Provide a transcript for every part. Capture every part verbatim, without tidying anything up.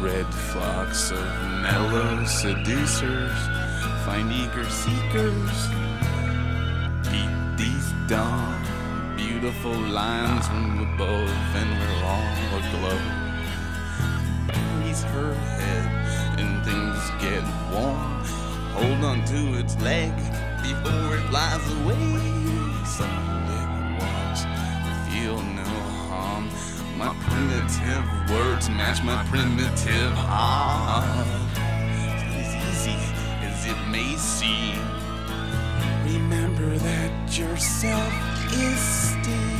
red flocks of mellow seducers find eager seekers. Beat these dawn, beautiful lines from above, and we're all aglow. Raise her head and things get warm. Hold on to its leg before it flies away. Some liquid walks, feel no harm. My primitive words match my primitive heart. As easy as it may seem, remember that your self-esteem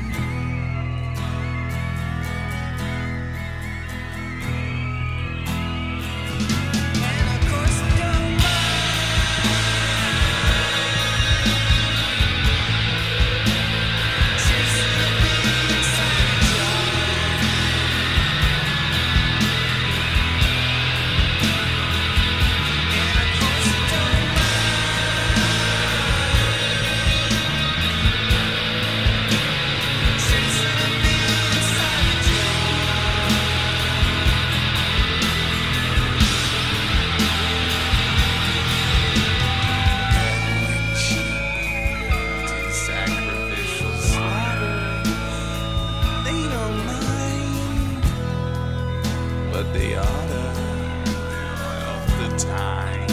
but they oughta of the time.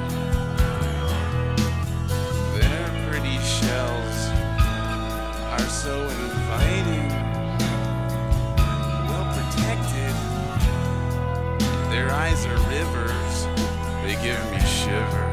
Their pretty shells are so inviting, well protected. Their eyes are rivers, they give me shivers.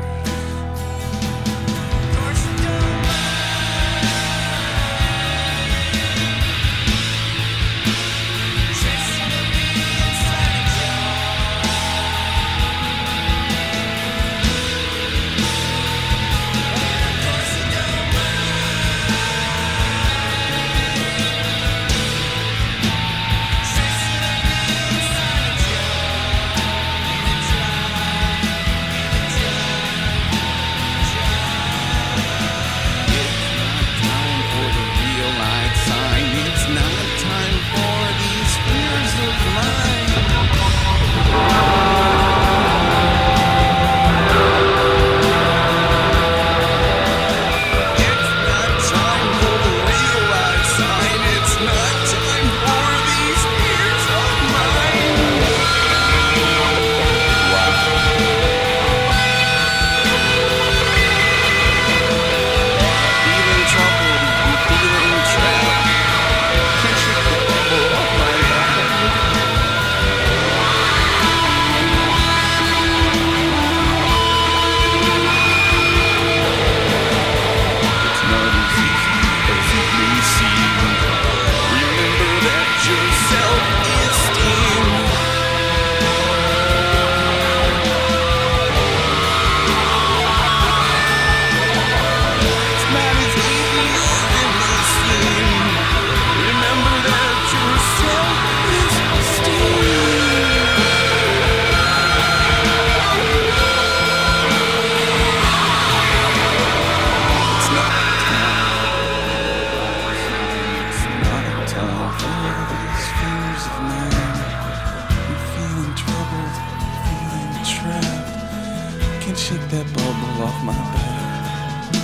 Can't shake that bubble off my back.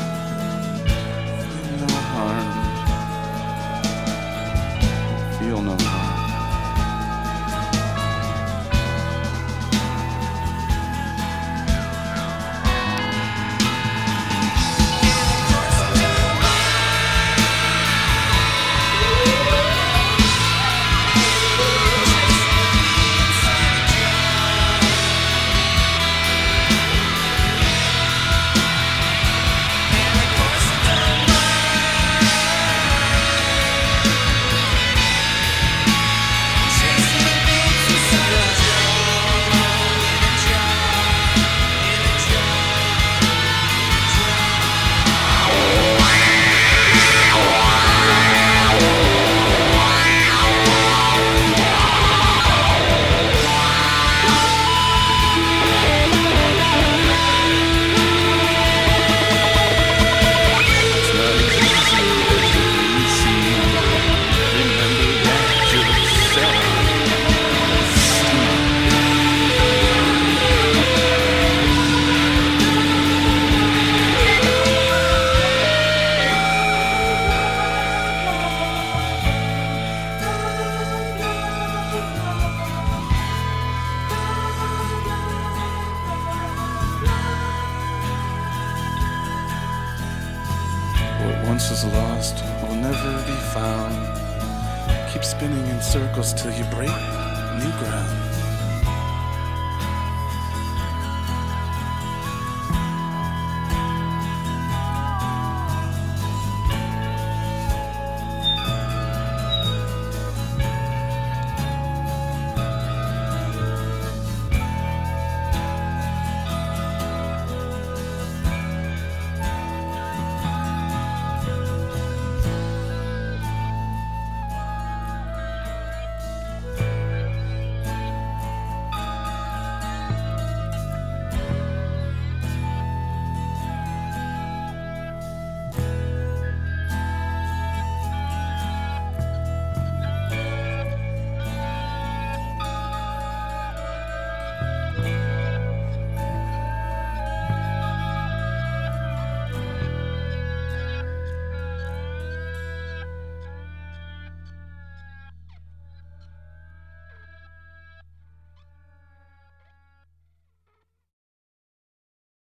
Feel no harm. Feel no harm. What once was lost will never be found. Keep spinning in circles till you break new ground.